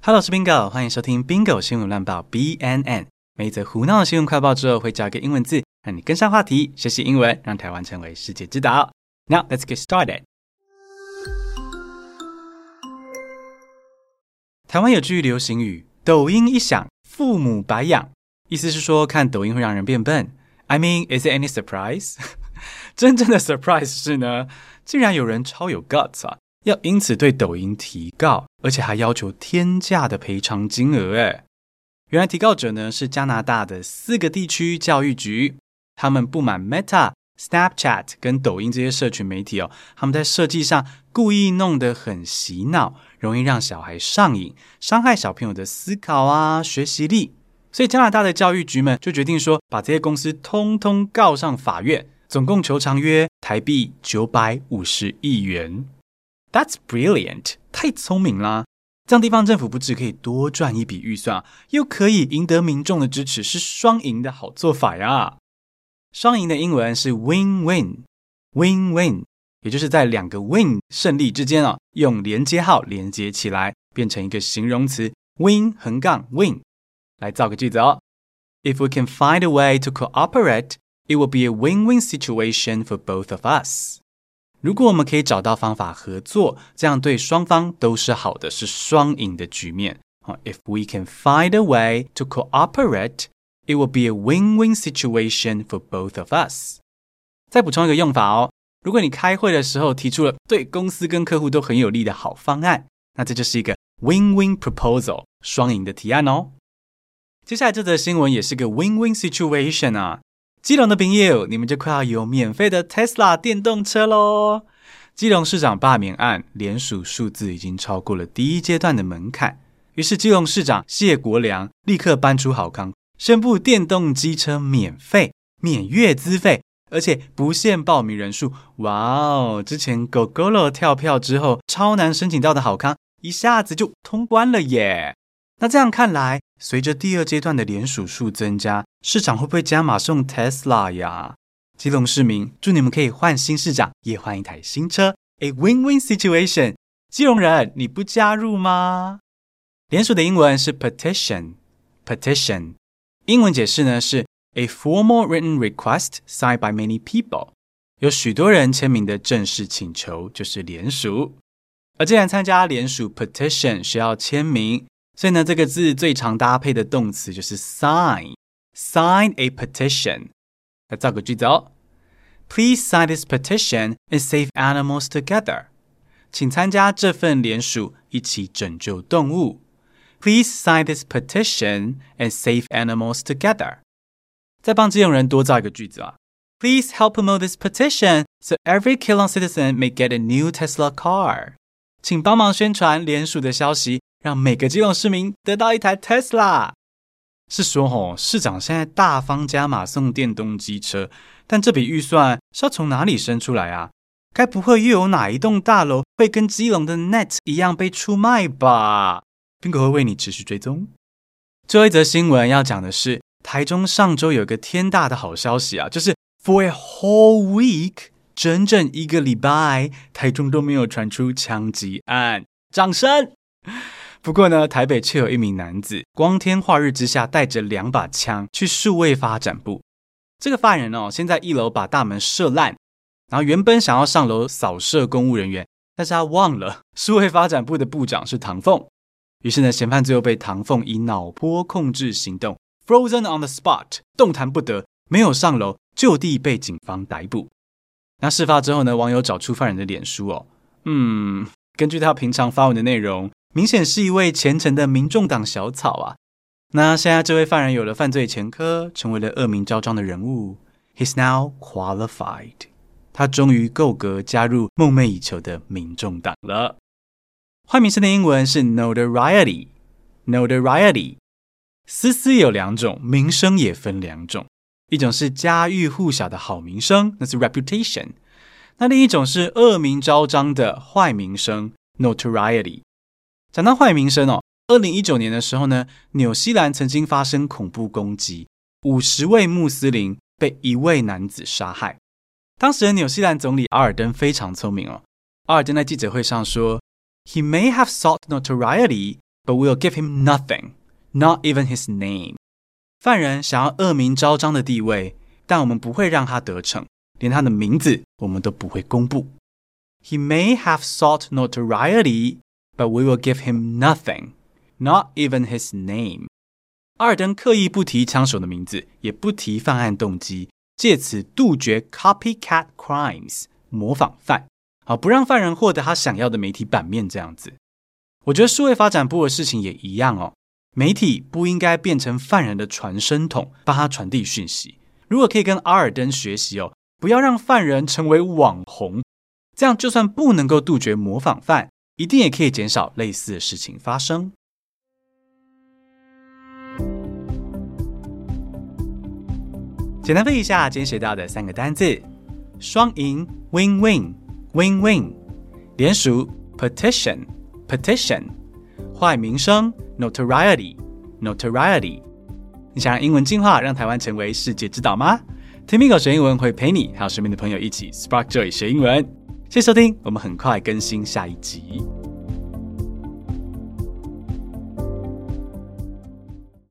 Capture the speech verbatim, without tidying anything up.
Hello， 我是 Bingo， 欢迎收听 Bingo 新闻乱报 B N N。每一则胡闹的新闻快报之后，会加一个英文字，让你跟上话题，学习英文，让台湾成为世界之岛。Now let's get started。台湾有句流行语，抖音一响，父母白养，意思是说看抖音会让人变笨。I mean, is it any surprise? 真正的 surprise 是呢，竟然有人超有 guts 啊，要因此对抖音提告，而且还要求天价的赔偿金额耶。原来提告者呢是加拿大的四个地区教育局，他们不满 Meta、Snapchat 跟抖音这些社群媒体哦，他们在设计上故意弄得很洗脑，容易让小孩上瘾，伤害小朋友的思考啊、学习力。所以加拿大的教育局们就决定说，把这些公司通通告上法院，总共求偿约台币九百五十亿元。That's brilliant， 太聪明啦！这样地方政府不只可以多赚一笔预算，又可以赢得民众的支持，是双赢的好做法呀。双赢的英文是 win-win， win-win， 也就是在两个 win 胜利之间哦，用连接号连接起来，变成一个形容词 win 横杠 win。来造个句子哦。If we can find a way to cooperate, it will be a win-win situation for both of us. 如果我们可以找到方法合作，这样对双方都是好的，是双赢的局面。If we can find a way to cooperate, it will be a win-win situation for both of us. 再补充一个用法哦，如果你开会的时候提出了对公司跟客户都很有利的好方案，那这就是一个 win-win proposal， 双赢的提案哦。接下来这则新闻也是个 win-win situation 啊。基隆的朋友，你们就快要有免费的 Tesla 电动车咯。基隆市长罢免案联署数字已经超过了第一阶段的门槛，于是基隆市长谢国良立刻搬出好康，宣布电动机车免费、免月资费，而且不限报名人数。哇哦，之前 Gogoro 跳票之后超难申请到的好康，一下子就通关了耶。那这样看来，随着第二阶段的联署数增加，市长会不会加码送 Tesla 呀？基隆市民，祝你们可以换新市长，也换一台新车， A win-win situation。 基隆人，你不加入吗？联署的英文是 petition， petition 英文解释呢是 A formal written request signed by many people， 有许多人签名的正式请求，就是联署。而既然参加联署 petition 需要签名，所以呢，这个字最常搭配的动词就是 sign， sign a petition。 来造个句子哦。 Please sign this petition and save animals together。 请参加这份联署，一起拯救动物。 Please sign this petition and save animals together。 再帮基隆人多造一个句子啊。 Please help promote this petition so every Keelung citizen may get a new Tesla car。 请帮忙宣传联署的消息，让每个基隆市民得到一台 Tesla。 是说吼，市长现在大方加码送电动机车，但这笔预算是要从哪里生出来啊？该不会又有哪一栋大楼会跟基隆的 Net 一样被出卖吧？ Bingo 会为你持续追踪。最后一则新闻要讲的是，台中上周有一个天大的好消息啊，就是 For a whole week， 整整一个礼拜，台中都没有传出枪击案。掌声！不过呢，台北却有一名男子光天化日之下带着两把枪去数位发展部。这个犯人哦，先在一楼把大门射烂，然后原本想要上楼扫射公务人员，但是他忘了数位发展部的部长是唐凤。于是呢，嫌犯最后被唐凤以脑波控制行动 Frozen on the spot， 动弹不得，没有上楼，就地被警方逮捕。那事发之后呢，网友找出犯人的脸书哦，嗯，根据他平常发文的内容，明显是一位虔诚的民众党小草啊。那现在这位犯人有了犯罪前科，成为了恶名昭彰的人物。 He's now qualified， 他终于够格加入梦寐以求的民众党了。换名声的英文是 notoriety， notoriety。 思思有两种，名声也分两种，一种是家喻户晓的好名声，那是 reputation， 那另一种是恶名昭彰的坏名声 notoriety。讲到坏名声哦，二零一九年的时候呢，纽西兰曾经发生恐怖攻击，五十位穆斯林被一位男子杀害。当时的纽西兰总理阿尔登非常聪明哦，阿尔登在记者会上说 He may have sought notoriety, but we will give him nothing, not even his name. 犯人想要恶名昭彰的地位，但我们不会让他得逞，连他的名字我们都不会公布。He may have sought notoriety, but we will give him nothing, not even his name. 阿尔登刻意不提枪手的名字，也不提犯案动机，借此杜绝 copycat crimes 模仿犯，好，不让犯人获得他想要的媒体版面这样子。我觉得数位发展部的事情也一样哦，媒体不应该变成犯人的传声筒，帮他传递讯息。如果可以跟阿尔登学习哦，不要让犯人成为网红，这样就算不能够杜绝模仿犯，一定也可以减少类似的事情发生。简单背一下今天学到的三个单字：双赢 win-win win-win， 联署 petition petition， 坏名声 notoriety notoriety。 你想让英文进化，让台湾成为世界之岛吗？ Timigo 学英文会陪你还有身边的朋友一起 Spark Joy 学英文。谢谢收听，我们很快更新下一集。